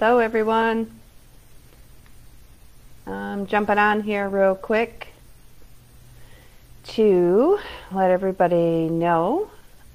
Hello everyone. I'm jumping on here real quick to let everybody know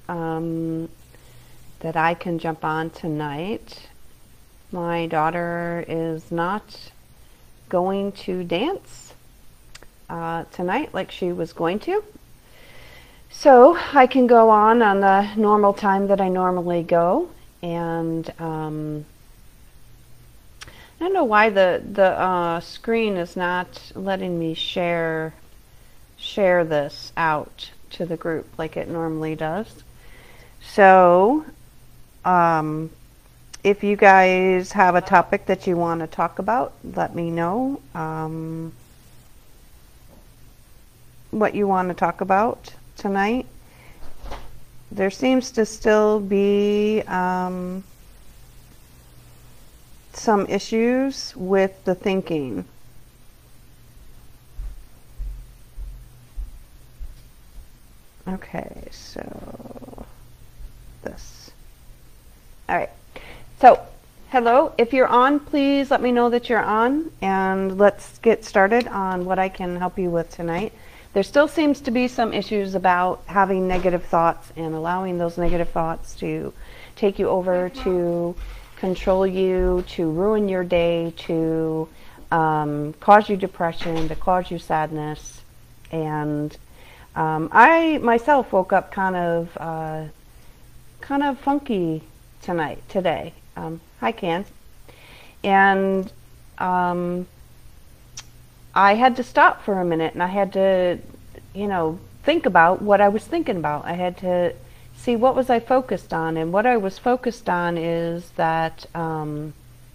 that I can jump on tonight. My daughter is not going to dance tonight like she was going to. So I can go on the normal time that I normally go, and I don't know why the screen is not letting me share this out to the group like it normally does. So if you guys have a topic that you want to talk about, let me know what you want to talk about tonight. There seems to still be some issues with the thinking. Okay, so this. All right. So, hello. If you're on, please let me know that you're on, and let's get started on what I can help you with tonight. There still seems to be some issues about having negative thoughts and allowing those negative thoughts to take you over, to control you, to ruin your day, to cause you depression, to cause you sadness. And I myself woke up kind of funky today. Hi, Can. And I had to stop for a minute, and I had to, think about what I was thinking about. I had to see what was I focused on, and what I was focused on is that, I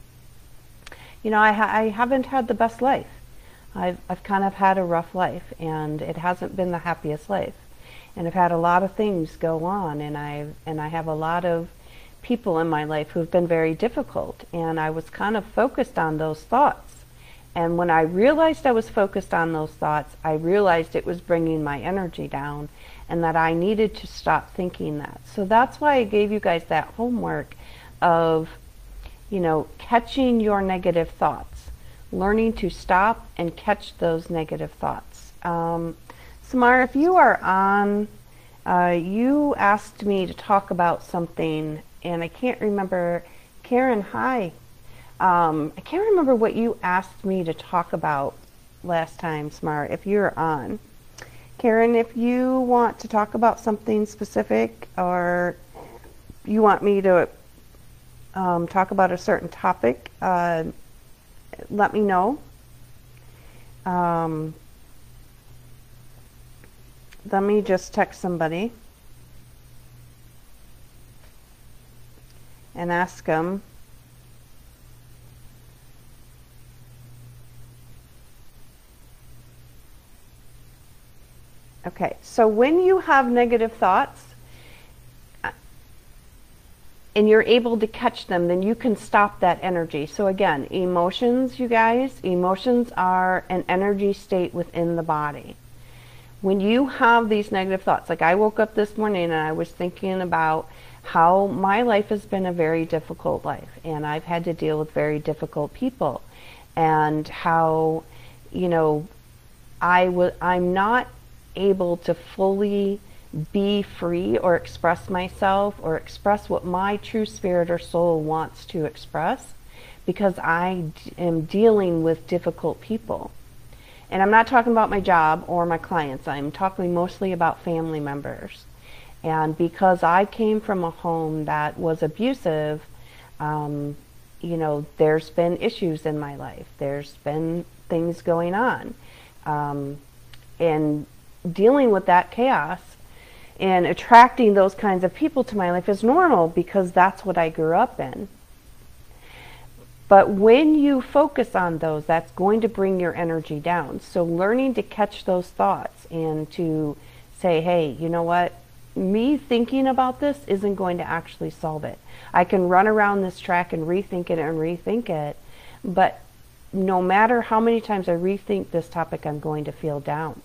haven't had the best life. I've kind of had a rough life, and it hasn't been the happiest life. And I've had a lot of things go on, and I have a lot of people in my life who've been very difficult, and I was kind of focused on those thoughts. And when I realized I was focused on those thoughts, I realized it was bringing my energy down, and that I needed to stop thinking that. So that's why I gave you guys that homework of, catching your negative thoughts, learning to stop and catch those negative thoughts. Samar, if you are on, you asked me to talk about something, and I can't remember. Karen, hi. I can't remember what you asked me to talk about last time, Smart, if you're on. Karen, if you want to talk about something specific, or you want me to talk about a certain topic, let me know. Let me just text somebody and ask them. Okay, so when you have negative thoughts and you're able to catch them, then you can stop that energy. So again, emotions, you guys, emotions are an energy state within the body. When you have these negative thoughts, like I woke up this morning and I was thinking about how my life has been a very difficult life, and I've had to deal with very difficult people, and how, I'm not able to fully be free or express myself or express what my true spirit or soul wants to express, because I am dealing with difficult people. And I'm not talking about my job or my clients. I'm talking mostly about family members. And because I came from a home that was abusive, there's been issues in my life. There's been things going on. And dealing with that chaos and attracting those kinds of people to my life is normal, because that's what I grew up in. But when you focus on those, that's going to bring your energy down. So learning to catch those thoughts and to say, hey, you know what? Me thinking about this isn't going to actually solve it. I can run around this track and rethink it, but no matter how many times I rethink this topic, I'm going to feel down.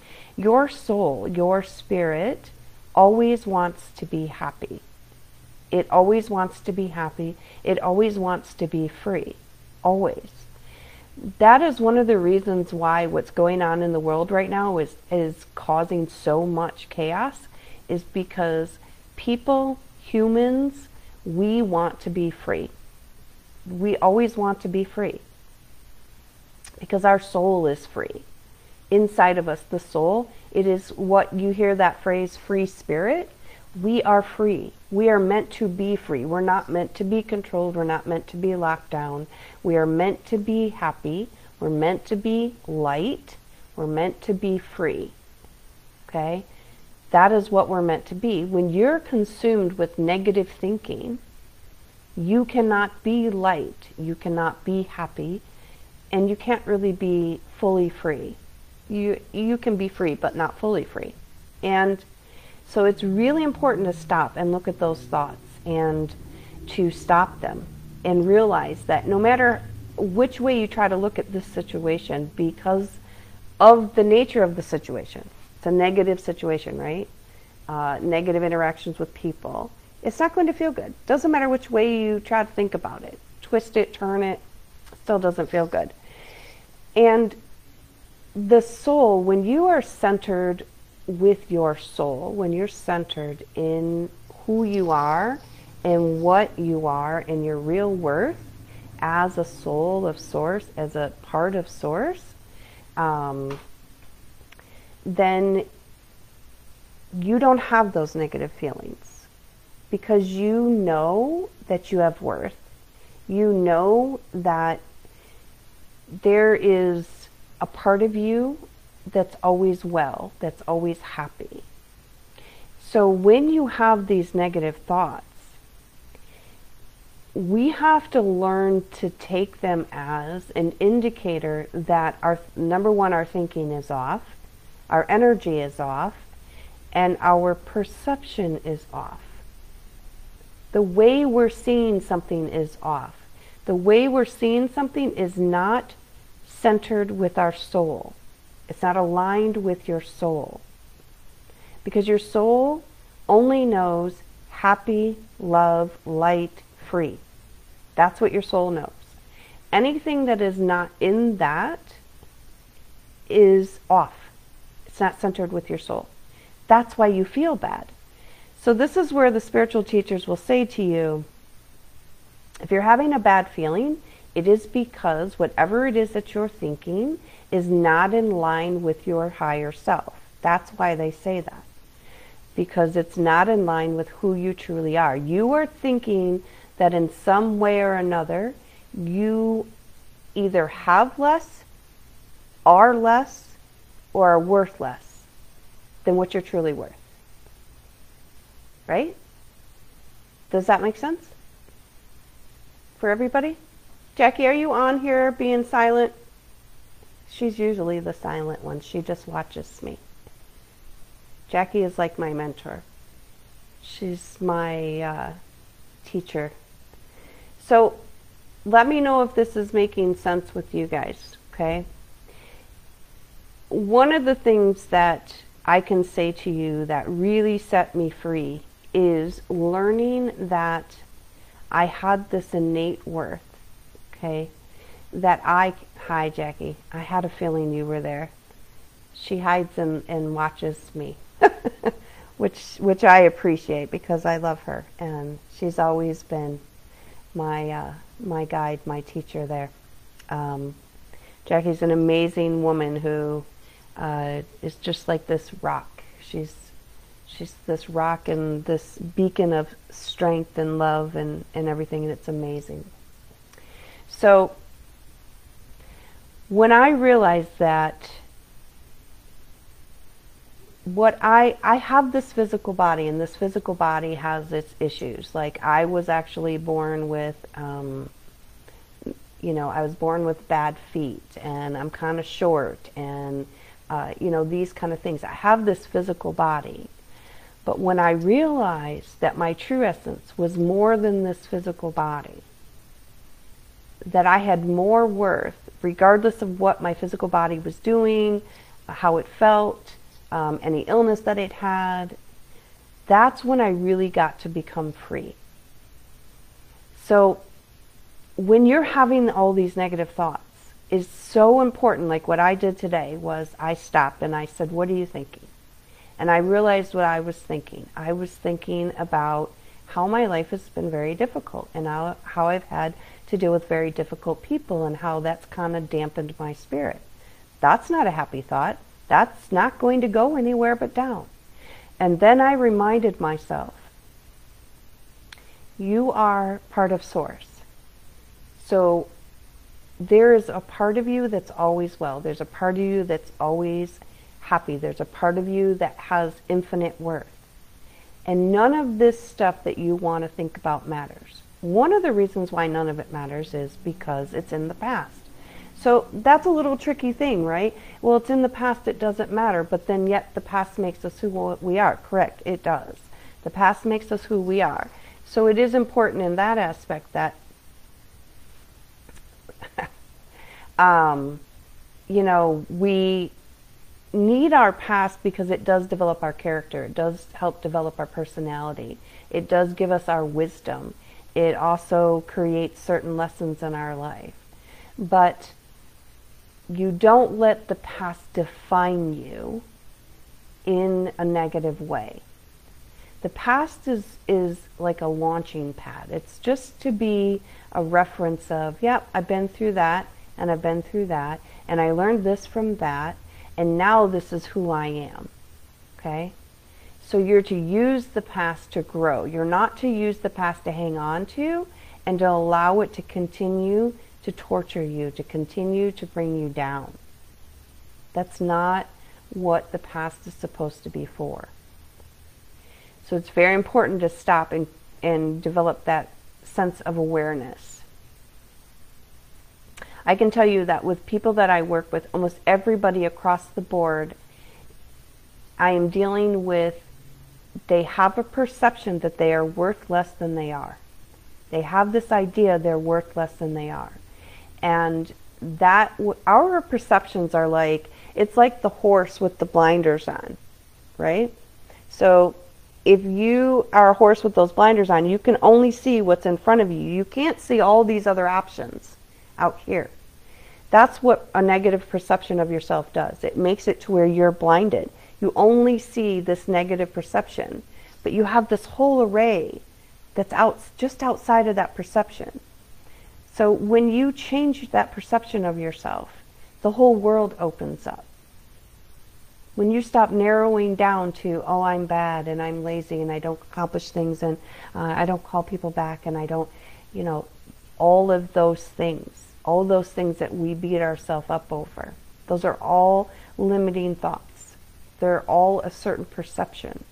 Your soul, your spirit, always wants to be happy. It always wants to be happy. It always wants to be free. Always. That is one of the reasons why what's going on in the world right now is causing so much chaos, is because people, humans, we want to be free. We always want to be free because our soul is free. Inside of us, the soul, it is what you hear that phrase, free spirit. We are free. We are meant to be free. We're not meant to be controlled. We're not meant to be locked down. We are meant to be happy. We're meant to be light. We're meant to be free. Okay? That is what we're meant to be. When you're consumed with negative thinking, you cannot be light. You cannot be happy. And you can't really be fully free. You can be free, but not fully free. And so it's really important to stop and look at those thoughts and to stop them and realize that no matter which way you try to look at this situation, because of the nature of the situation, it's a negative situation, right? Negative interactions with people. It's not going to feel good. Doesn't matter which way you try to think about it. Twist it, turn it, still doesn't feel good. And the soul, when you are centered with your soul, when you're centered in who you are and what you are and your real worth as a soul of Source, as a part of Source, then you don't have those negative feelings because you know that you have worth. You know that there is a part of you that's always well, that's always happy. So when you have these negative thoughts, we have to learn to take them as an indicator that number one, our thinking is off, our energy is off, and our perception is off. The way we're seeing something is off. The way we're seeing something is not centered with our soul. It's not aligned with your soul. Because your soul only knows happy, love, light, free. That's what your soul knows. Anything that is not in that is off. It's not centered with your soul. That's why you feel bad. So this is where the spiritual teachers will say to you, if you're having a bad feeling, it is because whatever it is that you're thinking is not in line with your higher self. That's why they say that. Because it's not in line with who you truly are. You are thinking that in some way or another, you either have less, are less, or are worth less than what you're truly worth. Right? Does that make sense? For everybody? Jackie, are you on here being silent? She's usually the silent one. She just watches me. Jackie is like my mentor. She's my teacher. So let me know if this is making sense with you guys, okay? One of the things that I can say to you that really set me free is learning that I had this innate worth, okay? Hi Jackie, I had a feeling you were there. She hides and watches me, which I appreciate because I love her and she's always been my guide, my teacher there. Jackie's an amazing woman who is just like this rock. She's this rock and this beacon of strength and love and everything, and it's amazing. So when I realized that I have this physical body, and this physical body has its issues. Like I was actually born with, I was born with bad feet, and I'm kind of short, and these kind of things. I have this physical body. But when I realized that my true essence was more than this physical body, that I had more worth, regardless of what my physical body was doing, how it felt, any illness that it had, that's when I really got to become free. So when you're having all these negative thoughts, it's so important. Like what I did today was I stopped and I said, what are you thinking? And I realized what I was thinking. I was thinking about how my life has been very difficult and how I've had to deal with very difficult people and how that's kind of dampened my spirit. That's not a happy thought. That's not going to go anywhere but down. And then I reminded myself, you are part of Source. So there is a part of you that's always well. There's a part of you that's always happy. There's a part of you that has infinite worth. And none of this stuff that you want to think about matters. One of the reasons why none of it matters is because it's in the past. So that's a little tricky thing, right? Well, it's in the past, it doesn't matter, but then yet the past makes us who we are. Correct, it does. The past makes us who we are. So it is important in that aspect that, you know, we need our past because it does develop our character. It does help develop our personality. It does give us our wisdom. It also creates certain lessons in our life. But you don't let the past define you in a negative way. The past is like a launching pad. It's just to be a reference of, yep, I've been through that, and I've been through that, and I learned this from that, and now this is who I am. Okay? So you're to use the past to grow. You're not to use the past to hang on to and to allow it to continue to torture you, to continue to bring you down. That's not what the past is supposed to be for. So it's very important to stop and develop that sense of awareness. I can tell you that with people that I work with, almost everybody across the board, I am dealing with, they have a perception that they are worth less than they are. They have this idea they're worth less than they are. And that, our perceptions are like, it's like the horse with the blinders on, right? So if you are a horse with those blinders on, you can only see what's in front of you. You can't see all these other options out here. That's what a negative perception of yourself does. It makes it to where you're blinded. You only see this negative perception, but you have this whole array that's just outside of that perception. So when you change that perception of yourself, the whole world opens up. When you stop narrowing down to, oh, I'm bad and I'm lazy and I don't accomplish things and I don't call people back and I don't, you know, all of those things that we beat ourselves up over, those are all limiting thoughts. They're all a certain perception.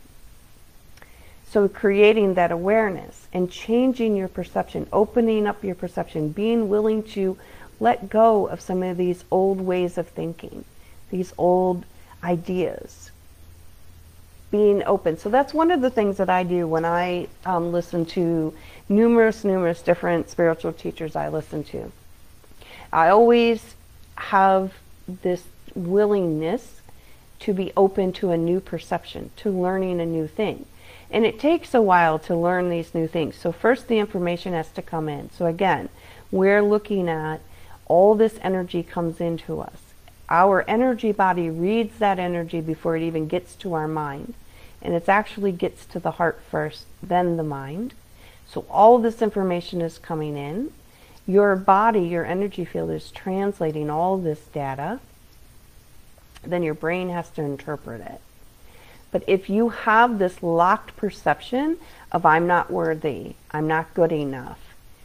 So creating that awareness and changing your perception, opening up your perception, being willing to let go of some of these old ways of thinking, these old ideas, being open. So that's one of the things that I do when I listen to numerous different spiritual teachers I listen to. I always have this willingness to be open to a new perception, to learning a new thing. And it takes a while to learn these new things. So first the information has to come in. So again, we're looking at all this energy comes into us. Our energy body reads that energy before it even gets to our mind. And it actually gets to the heart first, then the mind. So all this information is coming in. Your body, your energy field is translating all this data. Then your brain has to interpret it. But if you have this locked perception of I'm not worthy, I'm not good enough,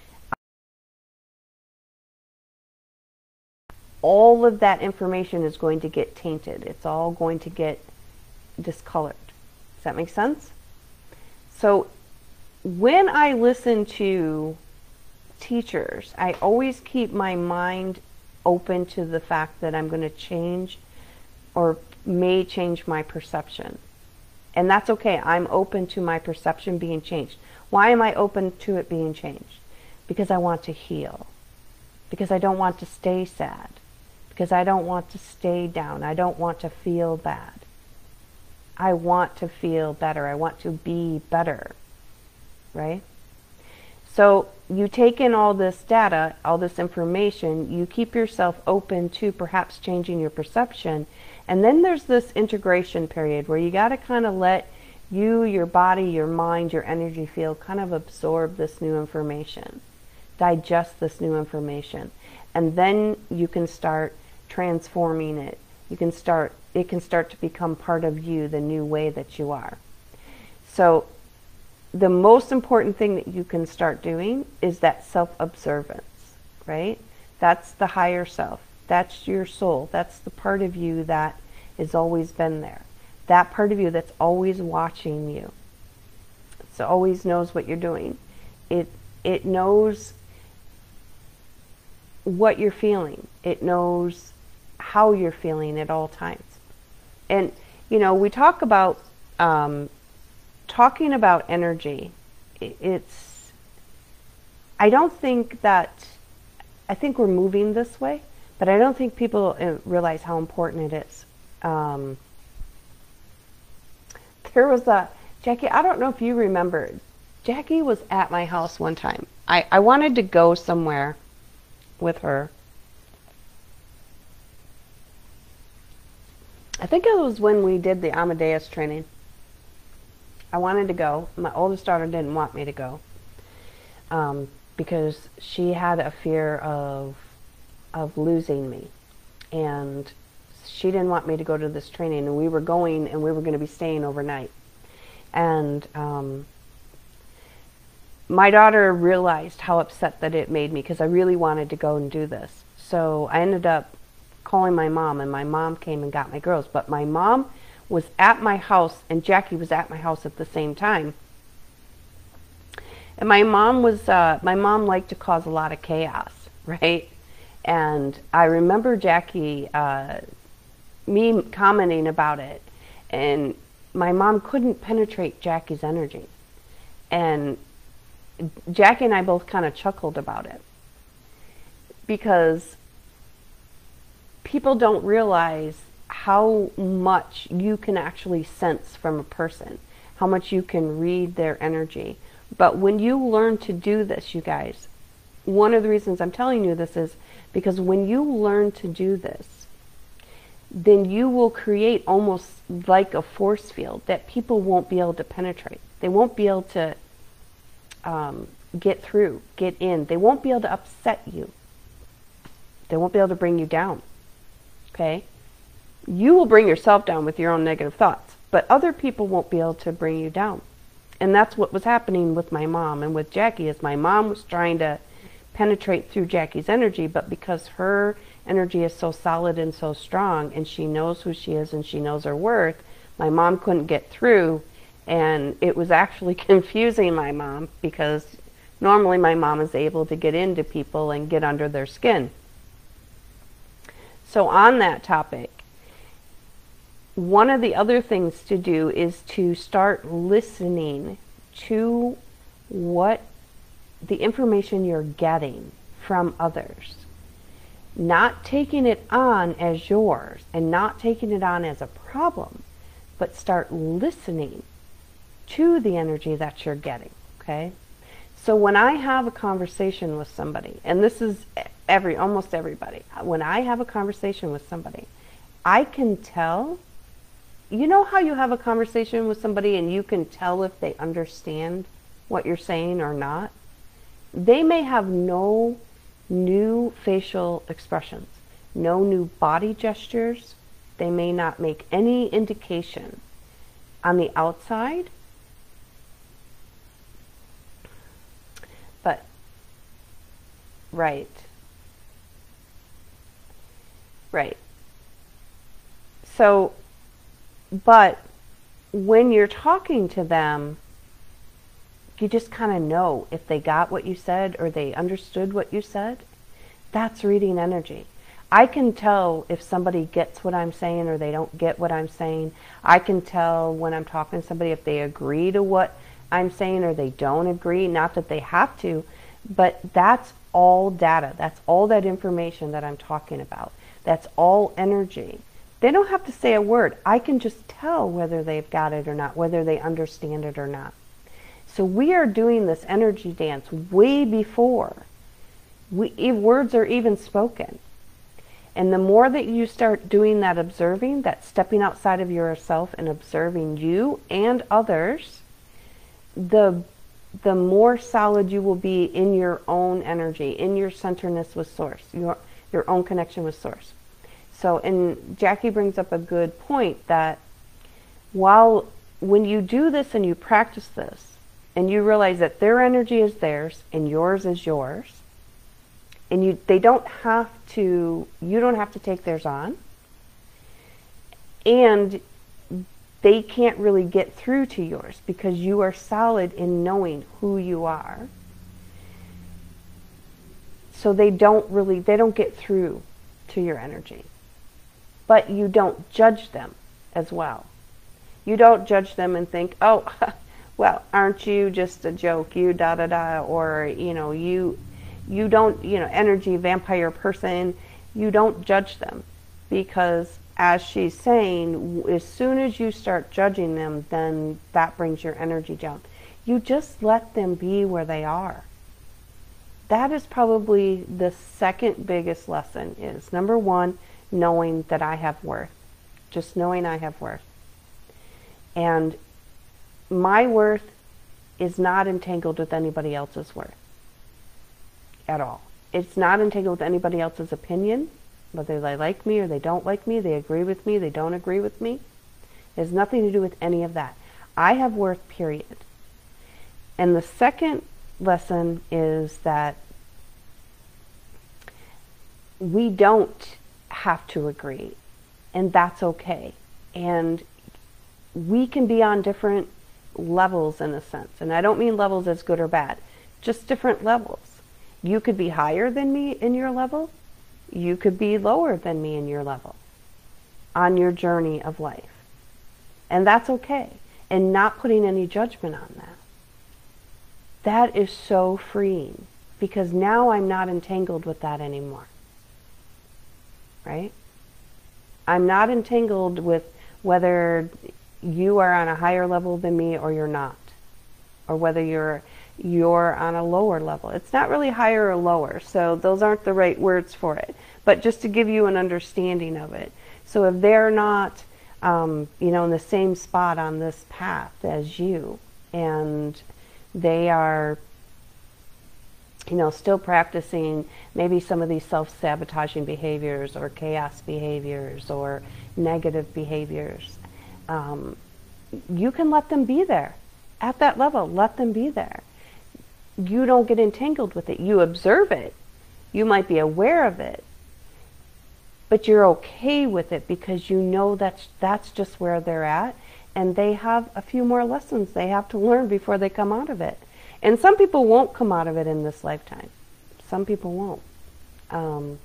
all of that information is going to get tainted. It's all going to get discolored. Does that make sense? So when I listen to teachers, I always keep my mind open to the fact that I'm going to change or may change my perception. And that's okay. I'm open to my perception being changed. Why am I open to it being changed? Because I want to heal. Because I don't want to stay sad. Because I don't want to stay down. I don't want to feel bad. I want to feel better. I want to be better. Right? So you take in all this data, all this information, you keep yourself open to perhaps changing your perception, and then there's this integration period where you got to kind of let you, your body, your mind, your energy field kind of absorb this new information, digest this new information, and then you can start transforming it. It can start to become part of you, the new way that you are. So the most important thing that you can start doing is that self-observance, right? That's the higher self. That's your soul. That's the part of you that has always been there. That part of you that's always watching you. It always knows what you're doing. It knows what you're feeling. It knows how you're feeling at all times. And, you know, we talk about talking about energy. I think we're moving this way, but I don't think people realize how important it is. There was Jackie, I don't know if you remember, Jackie was at my house one time. I wanted to go somewhere with her. I think it was when we did the Amadeus training. I wanted to go. My oldest daughter didn't want me to go because she had a fear of losing me, and she didn't want me to go to this training. And we were going, and we were going to be staying overnight. And my daughter realized how upset that it made me because I really wanted to go and do this. So I ended up calling my mom, and my mom came and got my girls. But my mom was at my house, and Jackie was at my house at the same time. And my mom liked to cause a lot of chaos, right? And I remember Jackie, me commenting about it, and my mom couldn't penetrate Jackie's energy. And Jackie and I both kind of chuckled about it, because people don't realize how much you can actually sense from a person, how much you can read their energy. But when you learn to do this, you guys, one of the reasons I'm telling you this is because when you learn to do this, then you will create almost like a force field that people won't be able to penetrate. They won't be able to get through, get in. They won't be able to upset you. They won't be able to bring you down. Okay? You will bring yourself down with your own negative thoughts, but other people won't be able to bring you down. And that's what was happening with my mom and with Jackie, is my mom was trying to penetrate through Jackie's energy, but because her energy is so solid and so strong, and she knows who she is and she knows her worth, my mom couldn't get through, and it was actually confusing my mom, because normally my mom is able to get into people and get under their skin. So on that topic, one of the other things to do is to start listening to what the information you're getting from others. Not taking it on as yours and not taking it on as a problem, but start listening to the energy that you're getting, okay? So when I have a conversation with somebody, and this is almost everybody, when I have a conversation with somebody, I can tell. You know how you have a conversation with somebody and you can tell if they understand what you're saying or not? They may have no new facial expressions, no new body gestures. They may not make any indication on the outside, but right. So, but when you're talking to them, you just kind of know if they got what you said or they understood what you said. That's reading energy. I can tell if somebody gets what I'm saying or they don't get what I'm saying. I can tell when I'm talking to somebody if they agree to what I'm saying or they don't agree. Not that they have to, but that's all data. That's all that information that I'm talking about. That's all energy. They don't have to say a word. I can just tell whether they've got it or not, whether they understand it or not. So we are doing this energy dance way before words are even spoken. And the more that you start doing that observing, that stepping outside of yourself and observing you and others, the more solid you will be in your own energy, in your centeredness with Source, your own connection with Source. So, and Jackie brings up a good point that when you do this and you practice this, and you realize that their energy is theirs and yours is yours, and you don't have to take theirs on, and they can't really get through to yours because you are solid in knowing who you are. So they don't get through to your energy. But you don't judge them as well. You don't judge them and think, oh, well, aren't you just a joke, you da-da-da, or, you don't, energy vampire person, you don't judge them. Because as she's saying, as soon as you start judging them, then that brings your energy down. You just let them be where they are. That is probably the second biggest lesson is, number one, knowing that I have worth. Just knowing I have worth. And my worth is not entangled with anybody else's worth at all. It's not entangled with anybody else's opinion, whether they like me or they don't like me, they agree with me, they don't agree with me. It has nothing to do with any of that. I have worth, period. And the second lesson is that we don't have to agree, and that's okay. And we can be on different levels in a sense. And I don't mean levels as good or bad, just different levels. You could be higher than me in your level. You could be lower than me in your level on your journey of life. And that's okay. And not putting any judgment on that. That is so freeing because now I'm not entangled with that anymore. Right? I'm not entangled with whether you are on a higher level than me or you're not, or whether you're on a lower level. It's not really higher or lower, so those aren't the right words for it, but just to give you an understanding of it. So if they're not in the same spot on this path as you, and they are still practicing maybe some of these self-sabotaging behaviors or chaos behaviors or negative behaviors, you can let them be there. At that level, let them be there. You don't get entangled with it. You observe it. You might be aware of it. But you're okay with it because you know that's just where they're at. And they have a few more lessons they have to learn before they come out of it. And some people won't come out of it in this lifetime. Some people won't.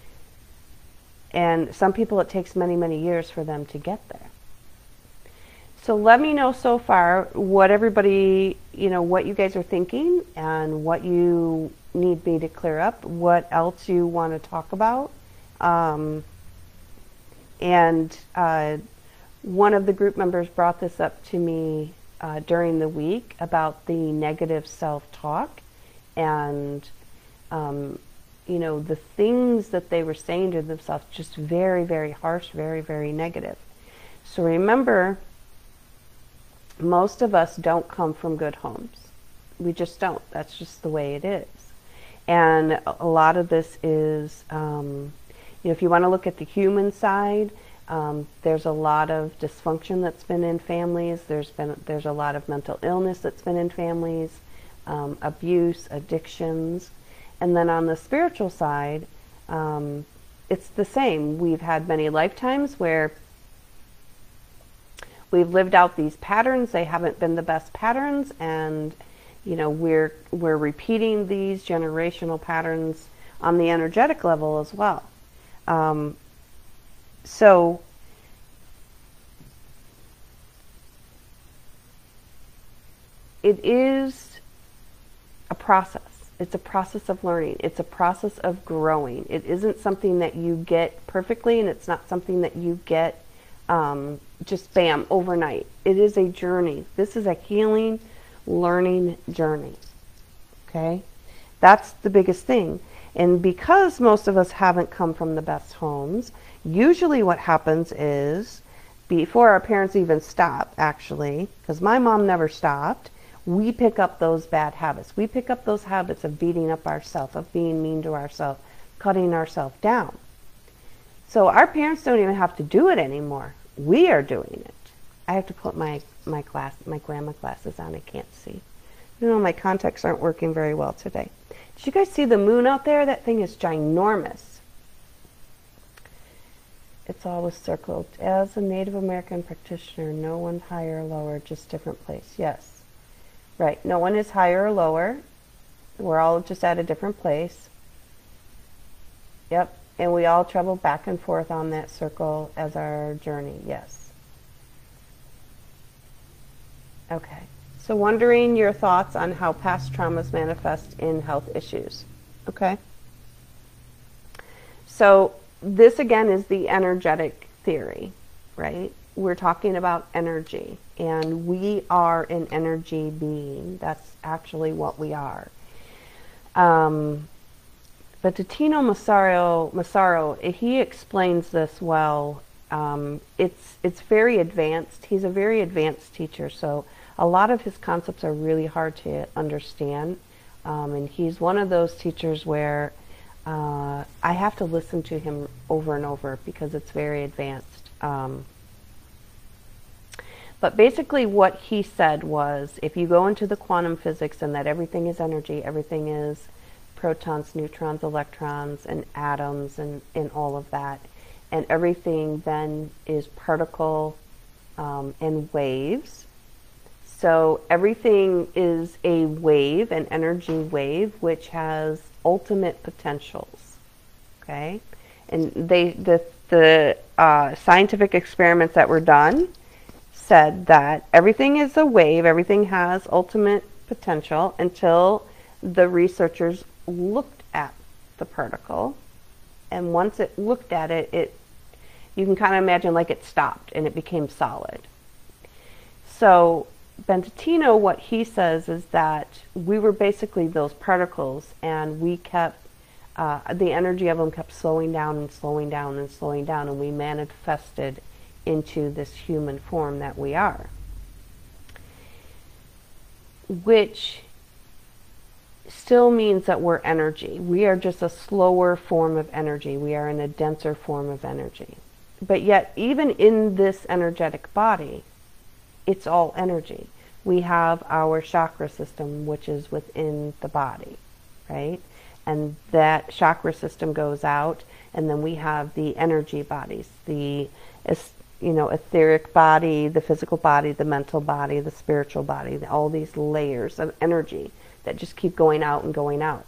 And some people it takes many, many years for them to get there. So let me know so far what everybody, what you guys are thinking and what you need me to clear up, what else you want to talk about. And one of the group members brought this up to me during the week about the negative self-talk and, the things that they were saying to themselves, just very, very harsh, very, very negative. So remember, most of us don't come from good homes. We just don't. That's just the way it is. And a lot of this is, if you want to look at the human side, there's a lot of dysfunction that's been in families. There's a lot of mental illness that's been in families, abuse, addictions. And then on the spiritual side, it's the same. We've had many lifetimes where we've lived out these patterns. They haven't been the best patterns, and we're repeating these generational patterns on the energetic level as well. So it is a process. It's a process of learning. It's a process of growing. It isn't something that you get perfectly, and it's not something that you get just bam, overnight. It is a journey. This is a healing learning journey. Okay? That's the biggest thing. And because most of us haven't come from the best homes, usually what happens is, before our parents even stop, actually, because my mom never stopped, we pick up those bad habits. We pick up those habits of beating up ourselves, of being mean to ourselves, cutting ourselves down. So our parents don't even have to do it anymore. We are doing it. I have to put my grandma glasses on. I can't see. You know, my contacts aren't working very well today. Did you guys see the moon out there? That thing is ginormous. It's always circled. As a Native American practitioner, no one higher or lower, just different place. Yes. Right. No one is higher or lower. We're all just at a different place. Yep. And we all travel back and forth on that circle as our journey. Yes. Okay. So wondering your thoughts on how past traumas manifest in health issues. Okay. So this again is the energetic theory, right? We're talking about energy, and we are an energy being. That's actually what we are. But Tino Massaro, he explains this well. It's very advanced. He's a very advanced teacher, so a lot of his concepts are really hard to understand. And he's one of those teachers where I have to listen to him over and over because it's very advanced. But basically what he said was, if you go into the quantum physics and that everything is energy, everything is protons, neutrons, electrons, and atoms, and all of that, and everything then is particle and waves. So everything is a wave, an energy wave, which has ultimate potentials. Okay, and the scientific experiments that were done said that everything is a wave, everything has ultimate potential until the researchers looked at the particle, and once it looked at it, you can kind of imagine like it stopped and it became solid. So Bentatino, what he says is that we were basically those particles, and we kept, the energy of them kept slowing down and slowing down and slowing down, and we manifested into this human form that we are. Which still means that we're energy. We are just a slower form of energy. We are in a denser form of energy. But yet, even in this energetic body, it's all energy. We have our chakra system, which is within the body, right? And that chakra system goes out, and then we have the energy bodies, the etheric body, the physical body, the mental body, the spiritual body, all these layers of energy that just keep going out and going out.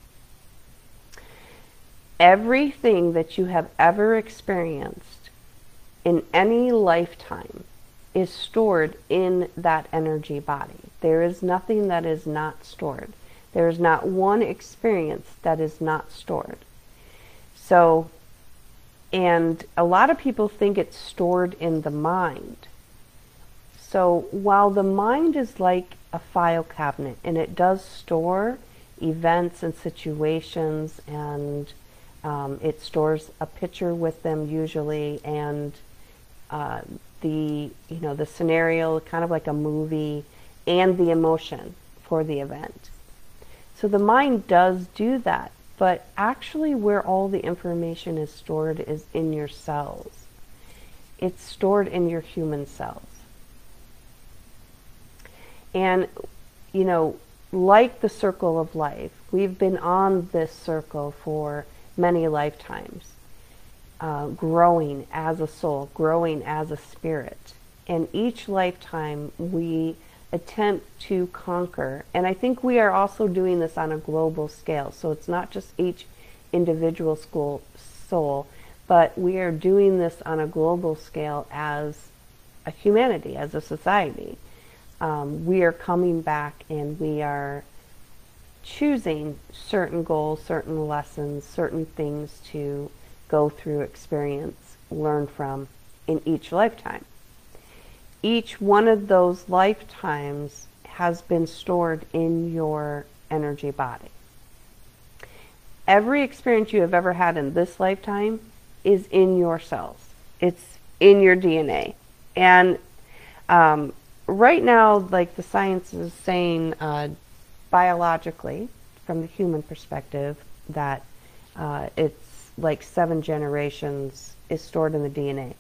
Everything that you have ever experienced in any lifetime is stored in that energy body. There is nothing that is not stored. There is not one experience that is not stored. So, and a lot of people think it's stored in the mind. So while the mind is like a file cabinet, and it does store events and situations, and it stores a picture with them usually, and the scenario, kind of like a movie, and the emotion for the event. So the mind does do that, but actually where all the information is stored is in your cells. It's stored in your human cells. And, like the circle of life, we've been on this circle for many lifetimes, growing as a soul, growing as a spirit. And each lifetime we attempt to conquer. And I think we are also doing this on a global scale. So it's not just each individual soul, but we are doing this on a global scale as a humanity, as a society. We are coming back, and we are choosing certain goals, certain lessons, certain things to go through, experience, learn from in each lifetime. Each one of those lifetimes has been stored in your energy body. Every experience you have ever had in this lifetime is in your cells. It's in your DNA. And right now, like the science is saying biologically, from the human perspective, that it's like 7 generations is stored in the DNA.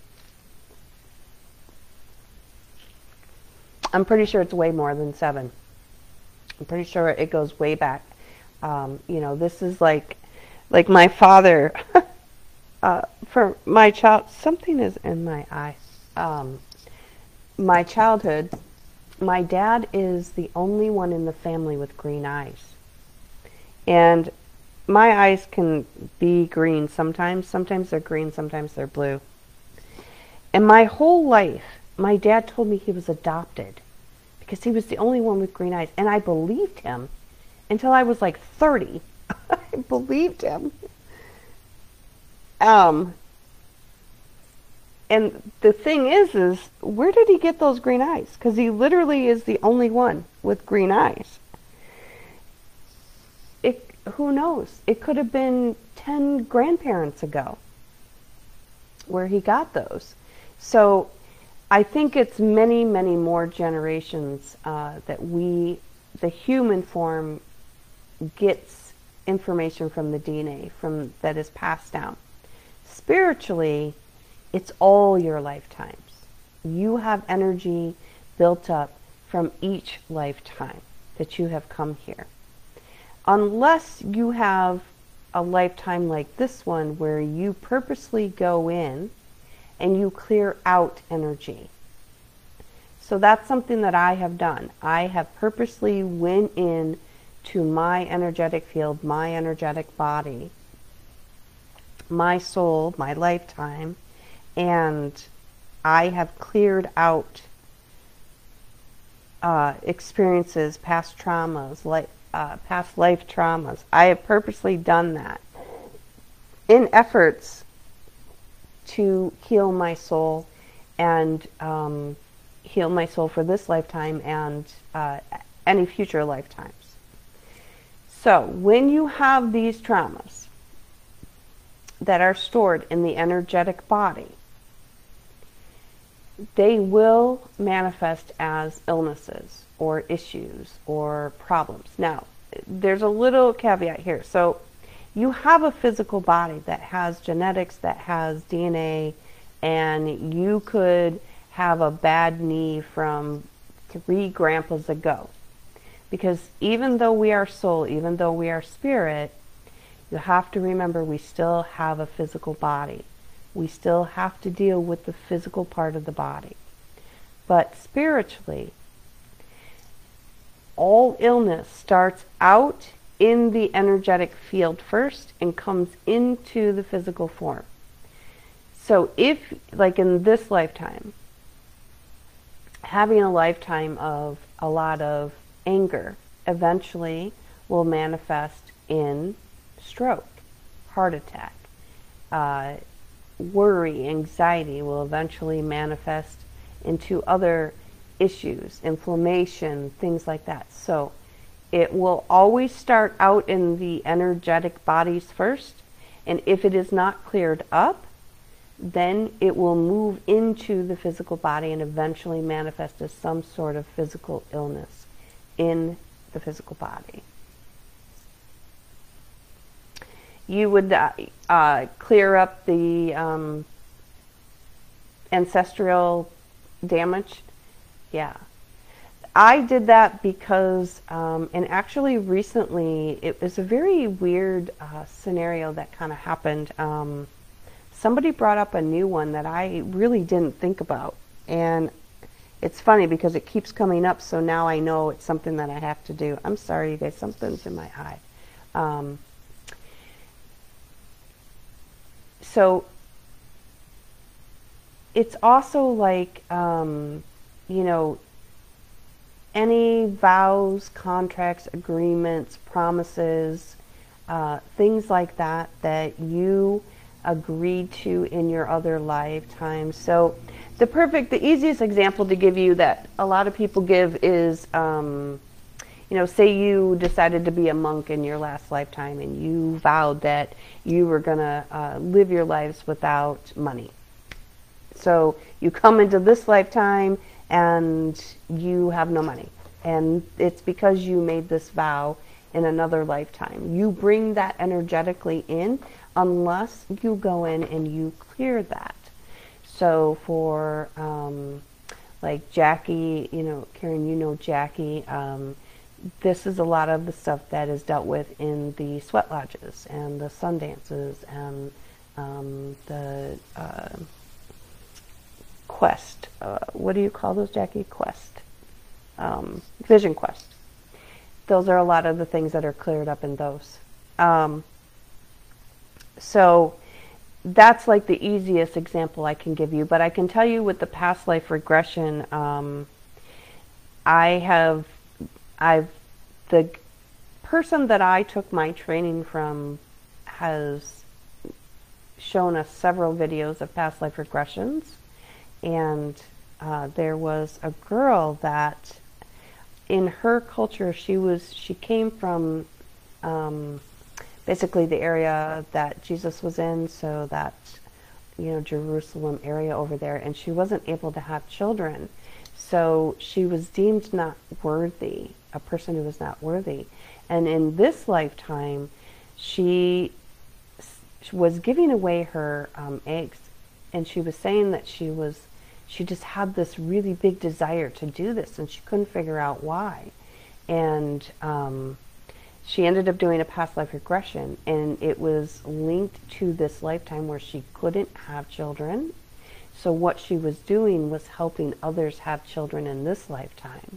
I'm pretty sure it's way more than 7. I'm pretty sure it goes way back. This is like my father, for my child, something is in my eye. My childhood, my dad is the only one in the family with green eyes. And my eyes can be green sometimes. Sometimes they're green, sometimes they're blue. And my whole life, my dad told me he was adopted because he was the only one with green eyes. And I believed him until I was like 30. I believed him. And the thing is where did he get those green eyes? Because he literally is the only one with green eyes. Who knows? It could have been 10 grandparents ago where he got those. So I think it's many, many more generations that the human form gets information from the DNA that is passed down. Spiritually, it's all your lifetimes. You have energy built up from each lifetime that you have come here. Unless you have a lifetime like this one where you purposely go in and you clear out energy. So that's something that I have done. I have purposely went in to my energetic field, my energetic body, my soul, my lifetime, and I have cleared out experiences, past traumas, past life traumas. I have purposely done that in efforts to heal my soul and heal my soul for this lifetime and any future lifetimes. So when you have these traumas that are stored in the energetic body, they will manifest as illnesses or issues or problems. Now, there's a little caveat here. So you have a physical body that has genetics, that has DNA, and you could have a bad knee from 3 grandpas ago. Because even though we are soul, even though we are spirit, you have to remember we still have a physical body. We still have to deal with the physical part of the body. But spiritually, all illness starts out in the energetic field first and comes into the physical form. So if, like in this lifetime, having a lifetime of a lot of anger eventually will manifest in stroke, heart attack. Worry, anxiety will eventually manifest into other issues, inflammation, things like that. So it will always start out in the energetic bodies first, and if it is not cleared up, then it will move into the physical body and eventually manifest as some sort of physical illness in the physical body. You would clear up the ancestral damage. Yeah. I did that because, and actually recently, it was a very weird scenario that kind of happened. Somebody brought up a new one that I really didn't think about. And it's funny because it keeps coming up, so now I know it's something that I have to do. I'm sorry, you guys, something's in my eye. So it's also like, any vows, contracts, agreements, promises, things like that, that you agreed to in your other lifetimes. So the easiest example to give you that a lot of people give is, say you decided to be a monk in your last lifetime and you vowed that you were going to live your lives without money. So you come into this lifetime and you have no money. And it's because you made this vow in another lifetime. You bring that energetically in unless you go in and you clear that. So for like Jackie, Karen, Jackie, this is a lot of the stuff that is dealt with in the sweat lodges and the sun dances and the quest. What do you call those, Jackie? Quest. Vision quest. Those are a lot of the things that are cleared up in those. So that's like the easiest example I can give you. But I can tell you with the past life regression, the person that I took my training from has shown us several videos of past life regressions. And there was a girl that in her culture, she came from basically the area that Jesus was in, so that, Jerusalem area over there, and she wasn't able to have children. So she was deemed not worthy, a person who was not worthy. And in this lifetime, she was giving away her eggs, and she was saying that she just had this really big desire to do this, and she couldn't figure out why. And she ended up doing a past life regression, and it was linked to this lifetime where she couldn't have children. So what she was doing was helping others have children in this lifetime.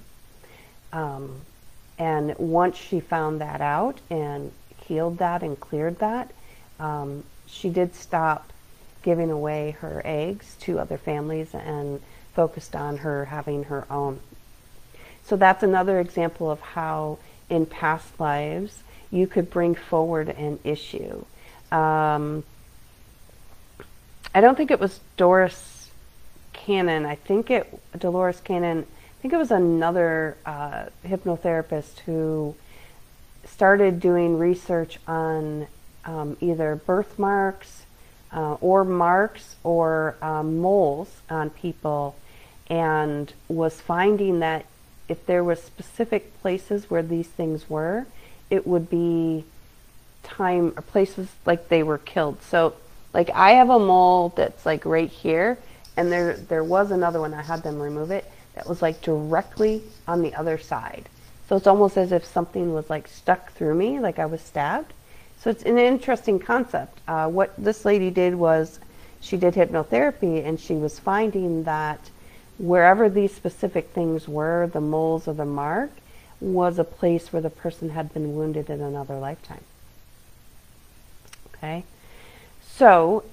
And once she found that out and healed that and cleared that, she did stop giving away her eggs to other families and focused on her having her own. So that's another example of how in past lives you could bring forward an issue. I don't think it was Dolores Cannon. Dolores Cannon, I think it was another hypnotherapist who started doing research on either birthmarks or marks or moles on people, and was finding that if there were specific places where these things were, it would be time or places like they were killed. So like I have a mole that's like right here, and there was another one, I had them remove it, that was like directly on the other side. So it's almost as if something was like stuck through me, like I was stabbed. So it's an interesting concept. What this lady did was she did hypnotherapy, and she was finding that wherever these specific things were, the moles or the mark, was a place where the person had been wounded in another lifetime. Okay? So,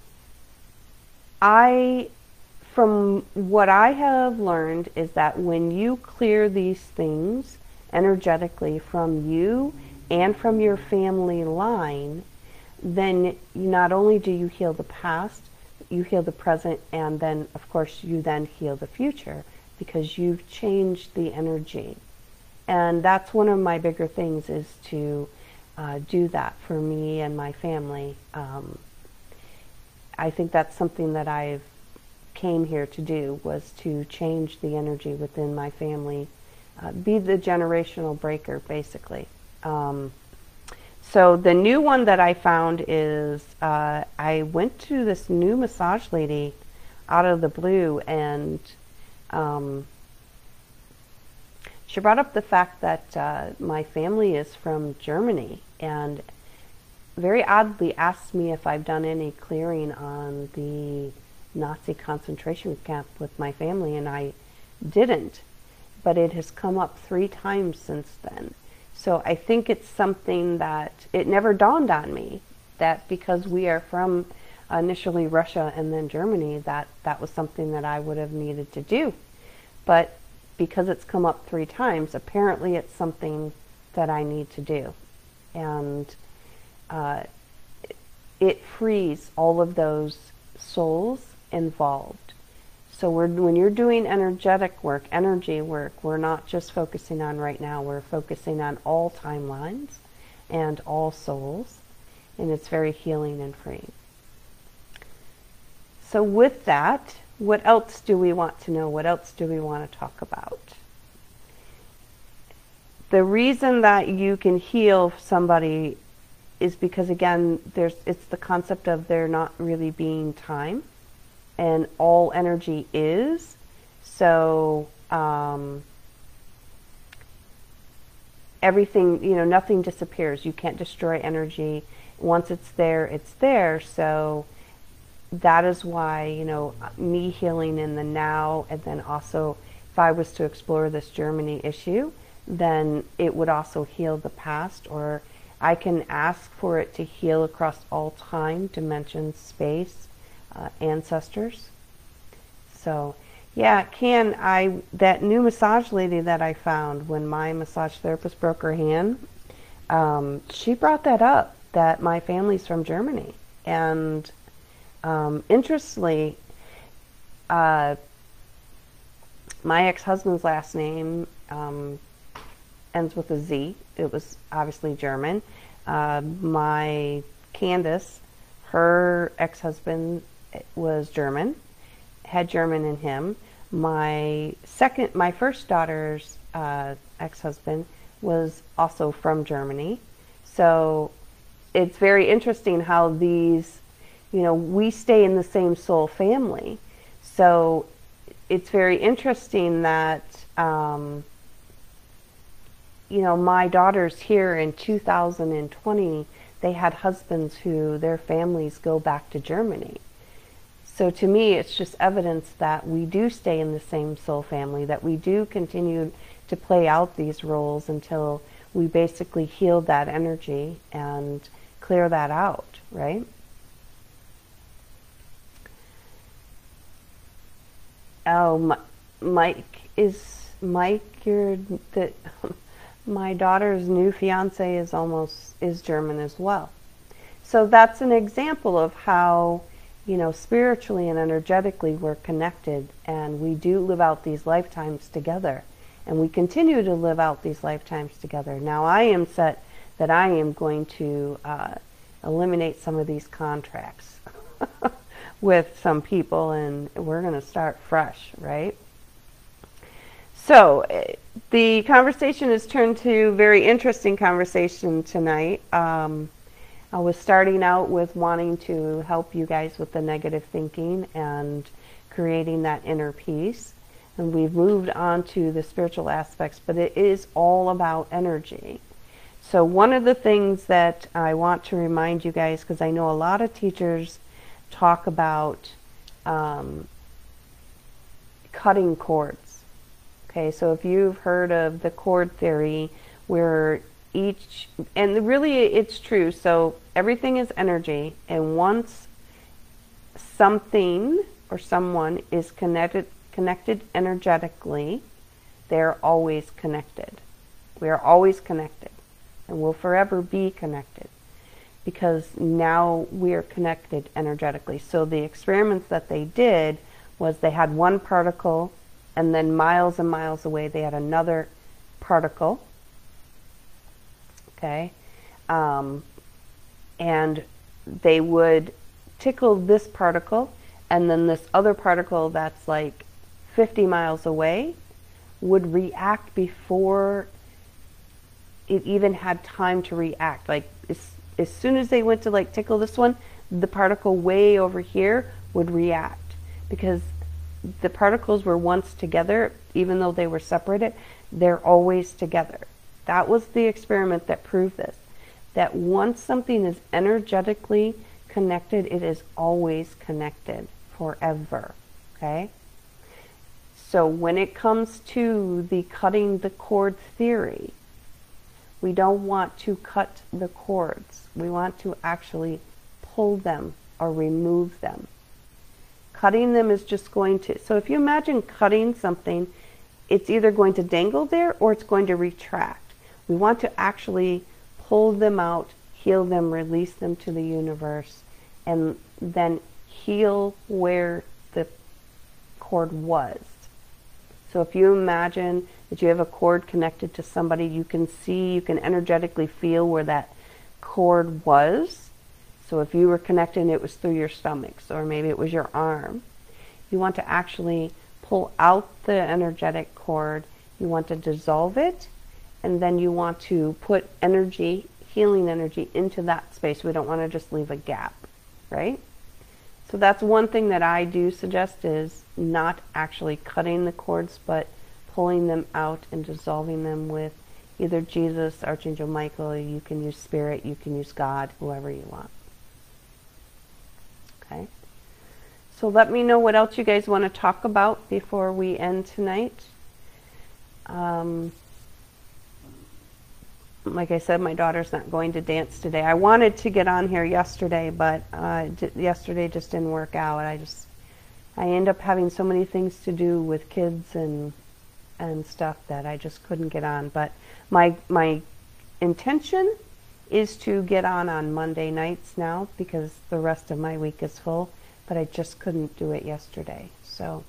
from what I have learned is that when you clear these things energetically from you and from your family line, then not only do you heal the past, you heal the present, and then of course you then heal the future because you've changed the energy. And that's one of my bigger things, is to do that for me and my family. I think that's something that I've came here to do, was to change the energy within my family, be the generational breaker basically. So the new one that I found is, I went to this new massage lady out of the blue, and she brought up the fact that my family is from Germany, and very oddly asked me if I've done any clearing on the Nazi concentration camp with my family, and I didn't, but it has come up 3 times since then. So I think it's something that it never dawned on me that because we are from initially Russia and then Germany, that was something that I would have needed to do. But because it's come up 3 times, apparently it's something that I need to do. And it frees all of those souls involved. So when you're doing energetic work, energy work, we're not just focusing on right now, we're focusing on all timelines and all souls, and it's very healing and freeing. So with that, what else do we want to know? What else do we want to talk about? The reason that you can heal somebody is because, again, it's the concept of there not really being time, and all energy is. So everything, nothing disappears. You can't destroy energy. Once it's there, it's there. So that is why, me healing in the now, and then also if I was to explore this Germany issue, then it would also heal the past, or I can ask for it to heal across all time, dimensions, space, ancestors. So yeah, that new massage lady that I found when my massage therapist broke her hand, she brought that up, that my family's from Germany. And interestingly, my ex-husband's last name ends with a Z. It was obviously German. My Candace, her ex-husband was German, had German in him. My first daughter's ex-husband was also from Germany. So it's very interesting how these, we stay in the same soul family. So it's very interesting that my daughters here in 2020, they had husbands who their families go back to Germany. So to me, it's just evidence that we do stay in the same soul family, that we do continue to play out these roles until we basically heal that energy and clear that out, right? Oh, Mike, my daughter's new fiance is German as well. So that's an example of how, spiritually and energetically we're connected, and we do live out these lifetimes together, and we continue to live out these lifetimes together. Now I am set that I am going to eliminate some of these contracts with some people, and we're going to start fresh, right? So the conversation has turned to a very interesting conversation tonight. I was starting out with wanting to help you guys with the negative thinking and creating that inner peace. And we've moved on to the spiritual aspects, but it is all about energy. So one of the things that I want to remind you guys, because I know a lot of teachers talk about cutting cords. Okay, so if you've heard of the cord theory, where and really it's true, so everything is energy, and once something or someone is connected energetically, they're always connected. We are always connected, and will forever be connected, because now we are connected energetically. So the experiments that they did was they had one particle, and then miles and miles away they had another particle. Okay, and they would tickle this particle, and then this other particle that's like 50 miles away would react before it even had time to react. Like as soon as they went to like tickle this one, the particle way over here would react, because the particles were once together. Even though they were separated, they're always together. That was the experiment that proved this, that once something is energetically connected, it is always connected forever. Okay? So when it comes to the cutting the cord theory, we don't want to cut the cords. We want to actually pull them or remove them. Cutting them is just going to, so if you imagine cutting something, it's either going to dangle there or it's going to retract. We want to actually pull them out, heal them, release them to the universe, and then heal where the cord was. So if you imagine that you have a cord connected to somebody, you can see, you can energetically feel where that cord was. So if you were connected and it was through your stomach, or maybe it was your arm, you want to actually pull out the energetic cord, you want to dissolve it, and then you want to put energy, healing energy, into that space. We don't want to just leave a gap, right? So that's one thing that I do suggest, is not actually cutting the cords, but pulling them out and dissolving them with either Jesus, Archangel Michael. You can use Spirit, you can use God, whoever you want. Okay. So let me know what else you guys want to talk about before we end tonight. Like I said, my daughter's not going to dance today. I wanted to get on here yesterday, but yesterday just didn't work out. I end up having so many things to do with kids and stuff that I just couldn't get on. But my intention is to get on Monday nights now, because the rest of my week is full, but I just couldn't do it yesterday. So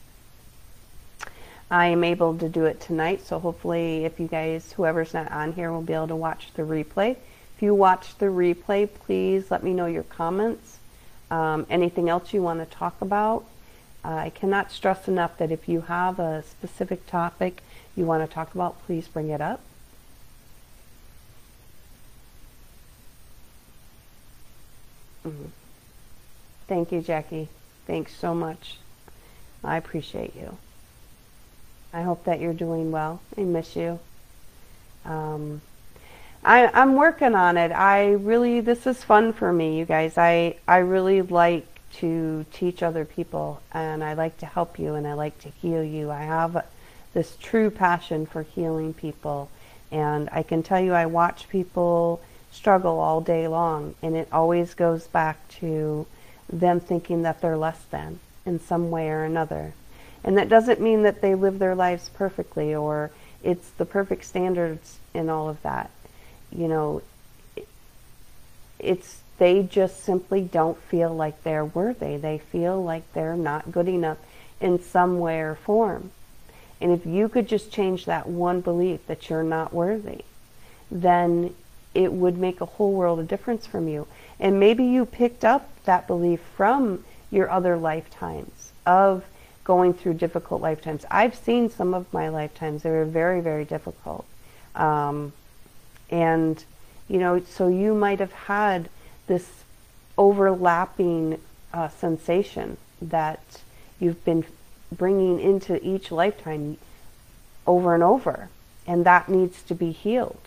I am able to do it tonight, so hopefully if you guys, whoever's not on here, will be able to watch the replay. If you watch the replay, please let me know your comments. Anything else you want to talk about. I cannot stress enough that if you have a specific topic you want to talk about, please bring it up. Thank you, Jackie. Thanks so much. I appreciate you. I hope that you're doing well. I miss you. I'm working on it. This is fun for me, you guys. I really like to teach other people, and I like to help you, and I like to heal you. I have this true passion for healing people, and I can tell you I watch people struggle all day long, and it always goes back to them thinking that they're less than in some way or another. And that doesn't mean that they live their lives perfectly, or it's the perfect standards and all of that. You know, they just simply don't feel like they're worthy. They feel like they're not good enough in some way or form. And if you could just change that one belief that you're not worthy, then it would make a whole world of difference from you. And maybe you picked up that belief from your other lifetimes of going through difficult lifetimes. I've seen some of my lifetimes. They were very, very difficult. And, you know, so you might have had this overlapping sensation that you've been bringing into each lifetime over and over. And that needs to be healed.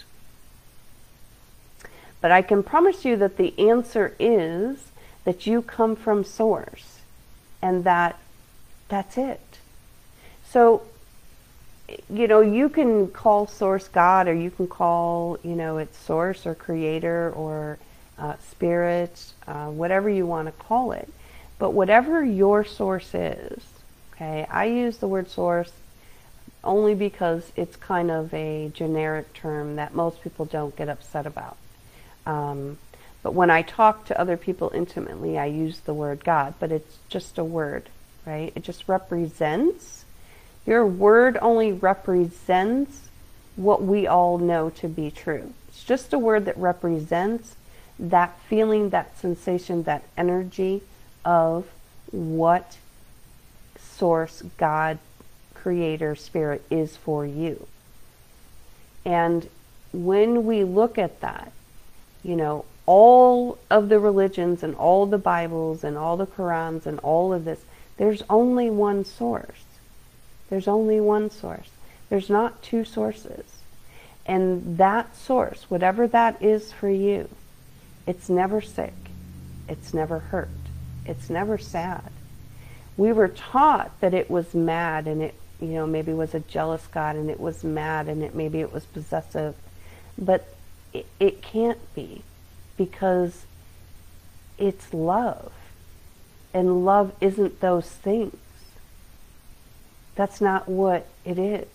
But I can promise you that the answer is that you come from Source, and that's it. So, you know, you can call Source God, or you can call, you know, it Source or Creator or Spirit, whatever you want to call it. But whatever your source is, okay, I use the word source only because it's kind of a generic term that most people don't get upset about. But when I talk to other people intimately, I use the word God, but it's just a word. Right? It just represents, your word only represents what we all know to be true. It's just a word that represents that feeling, that sensation, that energy of what Source, God, Creator, Spirit is for you. And when we look at that, you know, all of the religions and all the Bibles and all the Qurans and all of this, there's only one source. There's only one source. There's not two sources. And that source, whatever that is for you, it's never sick. It's never hurt. It's never sad. We were taught that it was mad, and it, you know, maybe was a jealous God, and it was mad, and maybe it was possessive. But it can't be, because it's love. And love isn't those things. That's not what it is.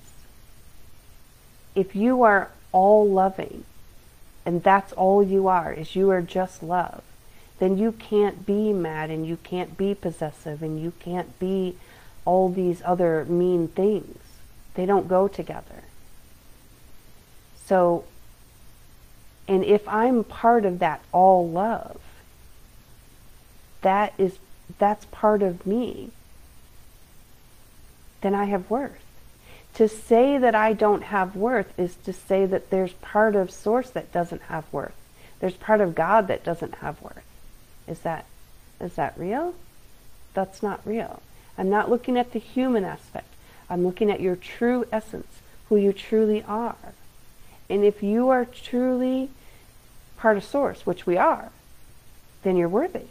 If you are all loving, and that's all you are, is you are just love, then you can't be mad and you can't be possessive and you can't be all these other mean things. They don't go together. So, and if I'm part of that all love, that's part of me, then I have worth. To say that I don't have worth is to say that there's part of Source that doesn't have worth. There's part of God that doesn't have worth. Is that real? That's not real. I'm not looking at the human aspect. I'm looking at your true essence, who you truly are. And if you are truly part of Source, which we are, then you're worthy.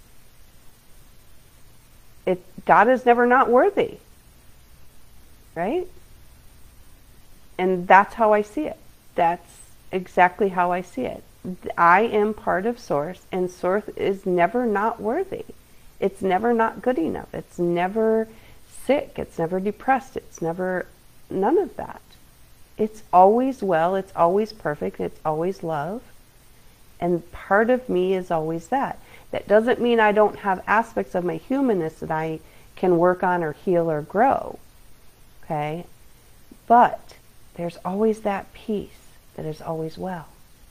God is never not worthy. Right? And that's how I see it. That's exactly how I see it. I am part of Source, and Source is never not worthy. It's never not good enough. It's never sick. It's never depressed. It's never none of that. It's always well. It's always perfect. It's always love. And part of me is always that. That doesn't mean I don't have aspects of my humanness that I can work on or heal or grow. Okay? But there's always that peace that is always well.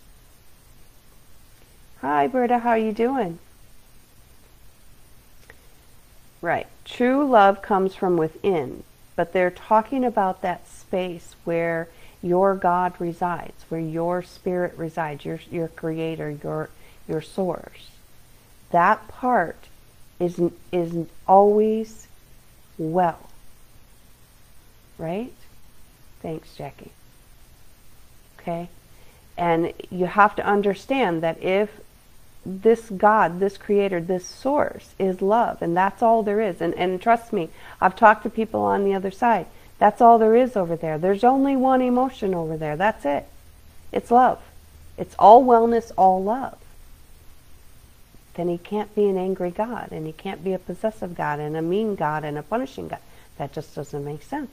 Hi, Britta, how are you doing? Right. True love comes from within, but they're talking about that space where your God resides, where your spirit resides, your creator, your source. That part is always well. Right? Thanks, Jackie. Okay? And you have to understand that if this God, this creator, this source is love, and that's all there is. And trust me, I've talked to people on the other side. That's all there is over there. There's only one emotion over there. That's it. It's love. It's all wellness, all love. Then he can't be an angry God, and he can't be a possessive God, and a mean God, and a punishing God. That just doesn't make sense.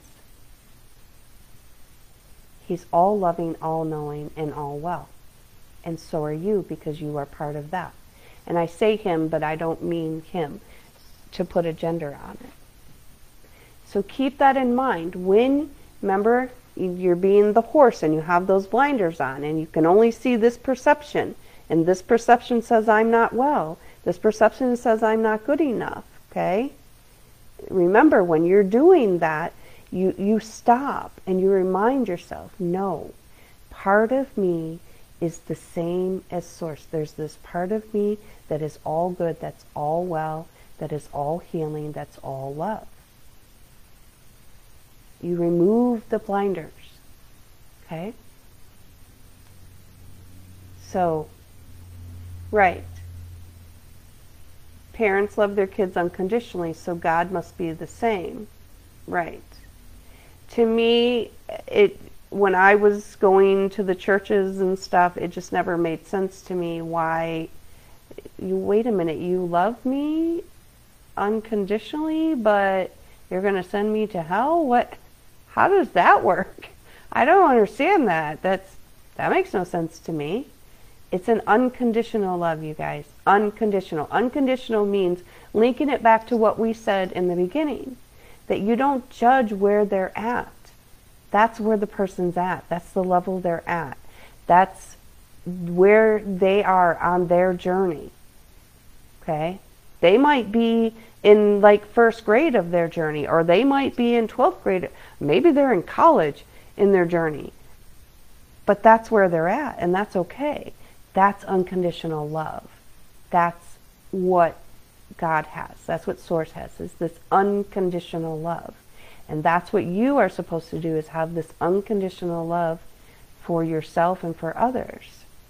He's all loving, all knowing, and all well. And so are you, because you are part of that. And I say him, but I don't mean him, to put a gender on it. So keep that in mind. Remember, you're being the horse and you have those blinders on and you can only see this perception. And this perception says I'm not well. This perception says I'm not good enough. Okay? Remember, when you're doing that, you stop and you remind yourself, no, part of me is the same as Source. There's this part of me that is all good, that's all well, that is all healing, that's all love. You remove the blinders. Okay? So, right. Parents love their kids unconditionally, so God must be the same. Right. To me, when I was going to the churches and stuff, it just never made sense to me why, wait a minute, you love me unconditionally, but you're going to send me to hell? What? How does that work? I don't understand that. That makes no sense to me. It's an unconditional love, you guys. Unconditional. Unconditional means linking it back to what we said in the beginning, that you don't judge where they're at. That's where the person's at. That's the level they're at. That's where they are on their journey. Okay? They might be in like first grade of their journey, or they might be in 12th grade. Maybe they're in college in their journey. But that's where they're at, and that's okay. That's unconditional love. That's what God has. That's what Source has, is this unconditional love. And that's what you are supposed to do, is have this unconditional love for yourself and for others.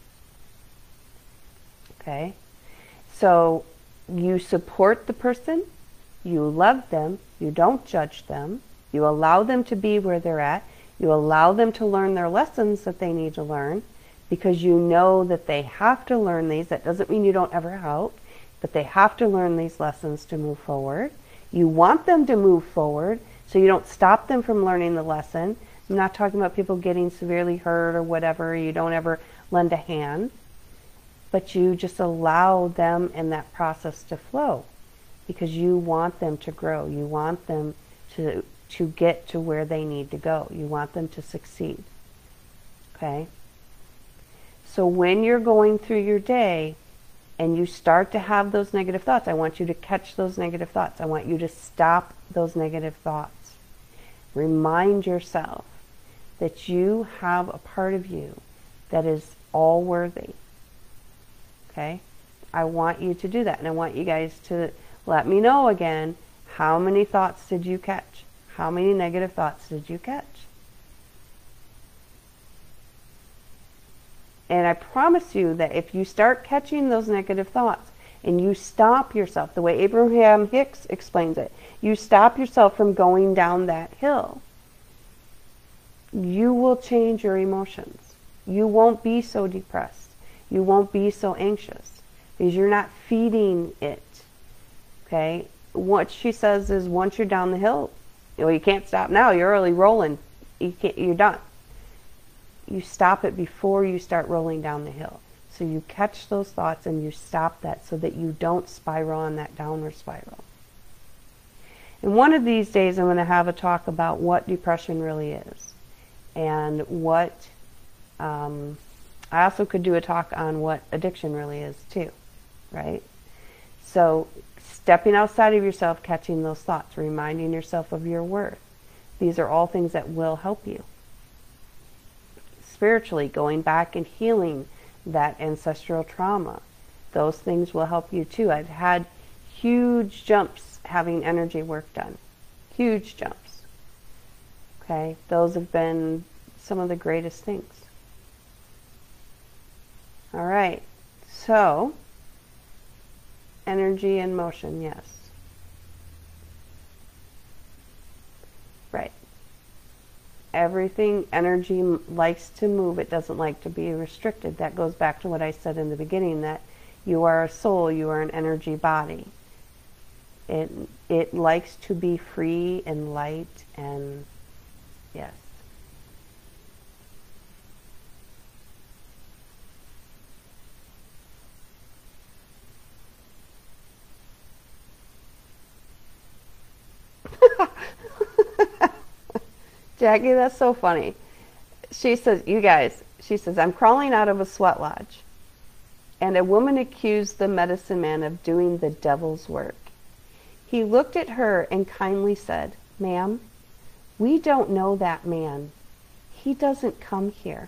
Okay? So you support the person, you love them, you don't judge them, you allow them to be where they're at, you allow them to learn their lessons that they need to learn, because you know that they have to learn these. That doesn't mean you don't ever help, but they have to learn these lessons to move forward. You want them to move forward, so you don't stop them from learning the lesson. I'm not talking about people getting severely hurt or whatever. You don't ever lend a hand. but you just allow them and that process to flow because you want them to grow. You want them to get to where they need to go. You want them to succeed. Okay? So when you're going through your day and you start to have those negative thoughts, I want you to catch those negative thoughts. I want you to stop those negative thoughts. Remind yourself that you have a part of you that is all worthy. Okay? I want you to do that. And I want you guys to let me know again, how many thoughts did you catch? How many negative thoughts did you catch? And I promise you that if you start catching those negative thoughts and you stop yourself, the way Abraham Hicks explains it, you stop yourself from going down that hill, you will change your emotions. You won't be so depressed. You won't be so anxious because you're not feeding it. Okay? What she says is once you're down the hill, you can't stop now. You're already rolling. You're done. You stop it before you start rolling down the hill. So you catch those thoughts and you stop that so that you don't spiral on that downward spiral. And one of these days I'm going to have a talk about what depression really is. And what, I also could do a talk on what addiction really is too, right? So stepping outside of yourself, catching those thoughts, reminding yourself of your worth. These are all things that will help you. Spiritually, going back and healing that ancestral trauma. Those things will help you too. I've had huge jumps having energy work done. Huge jumps. Okay? Those have been some of the greatest things. All right. So, energy and motion, yes. Right. Everything, energy likes to move. It doesn't like to be restricted. That goes back to what I said in the beginning, that you are a soul, you are an energy body. It likes to be free and light and yes. Jackie, that's so funny. She says, you guys, she says, I'm crawling out of a sweat lodge. And a woman accused the medicine man of doing the devil's work. He looked at her and kindly said, ma'am, we don't know that man. He doesn't come here.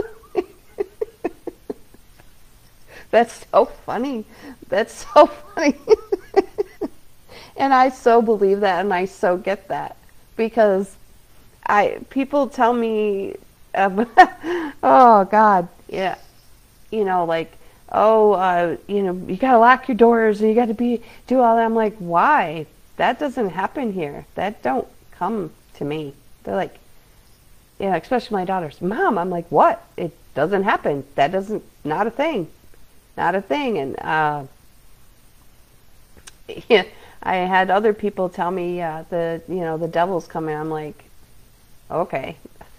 That's so funny. That's so funny. And I so believe that and I so get that. Because people tell me, oh God, yeah, you know, like, oh, you know, you gotta lock your doors and you gotta do all that. I'm like, why? That doesn't happen here. That don't come to me. They're like, you know, especially my daughters, Mom, I'm like, what? It doesn't happen. That doesn't, not a thing. Not a thing. And, yeah, I had other people tell me, you know, the devil's coming. I'm like, okay.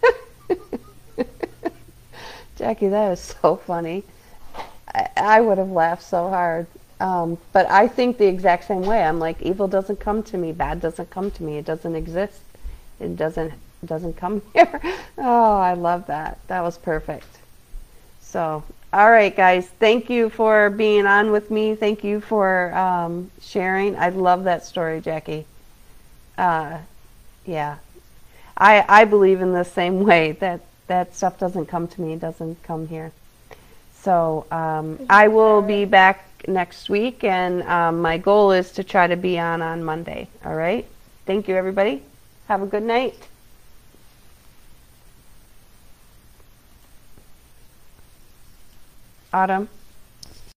Jackie, that is so funny. I would have laughed so hard. But I think the exact same way. I'm like, evil doesn't come to me. Bad doesn't come to me. It doesn't exist. It doesn't come here. Oh, I love that. That was perfect. So, all right, guys. Thank you for being on with me. Thank you for sharing. I love that story, Jackie. Yeah. I believe in the same way that stuff doesn't come to me. It doesn't come here. So I will be back next week, and my goal is to try to be on Monday. All right? Thank you, everybody. Have a good night. Autumn.